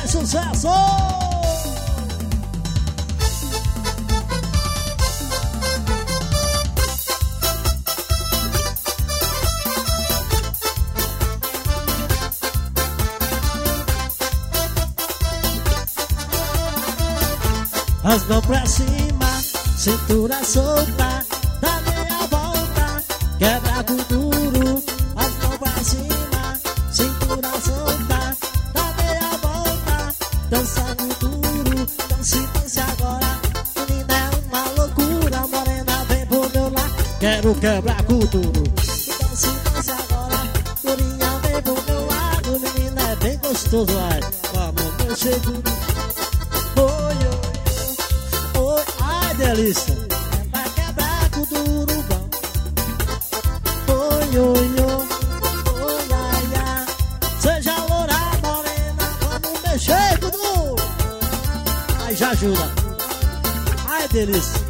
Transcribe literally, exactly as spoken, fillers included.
mais sucesso! As mãos pra cima, cintura solta, dá meia volta, quebra com duro. As mãos pra cima, cintura solta, dá meia volta, dança no duro. Dance, dance agora, menina é uma loucura. Morena vem pro meu lado, quero quebrar com duro. Dance, dance agora, durinha vem pro meu lado. Menina é bem gostoso, ai, vamos meu seguro. Delícia, é pra quebrar com duro, bom. Oi, oi, oi, oi, ai, ai. Seja loura, morena, vamos mexer com duro. Ai, já ajuda. Ai, delícia.